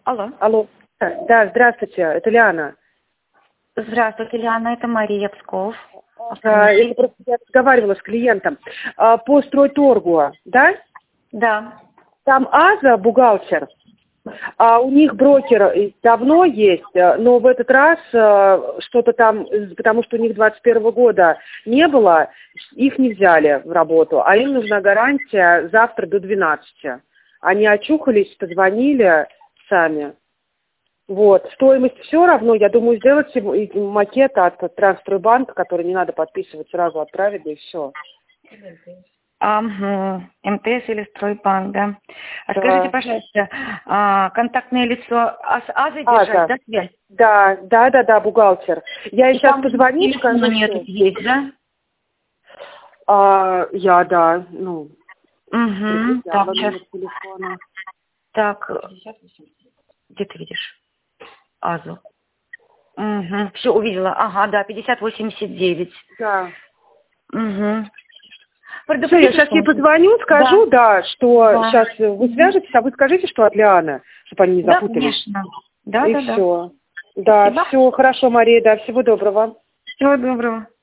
Алло. Алло. Да, здравствуйте, это Лиана. Здравствуйте, Лиана, это Мария Псков. Это просто я разговаривала с клиентом. По стройторгу, да? Да. Там Аза, бухгалтер, а у них брокер давно есть, но в этот раз что-то там, потому что у них 21 года не было, их не взяли в работу, а им нужна гарантия завтра до 12. Они очухались, позвонили сами. Вот. Стоимость все равно, я думаю, сделать макет от Трансстройбанка, который не надо подписывать, сразу отправить, да и все. МТС или Стройбанк, да. А Да. скажите, пожалуйста, контактное лицо с Азой держать, да, связь? Да, бухгалтер. Я ей сейчас позвоню, скажу, номер что... есть, да? Да. Так, сейчас. Так, где ты видишь Азу? Все, увидела. Ага, да, 5089. Да. Все, я Предупредите, сейчас что ей позвоню, скажу, что сейчас вы свяжетесь, а вы скажите, что от Лианы, чтобы они не запутались. Да, конечно. Да. Все. Да, Спасибо. все, хорошо, Мария, да, всего доброго. Всего доброго.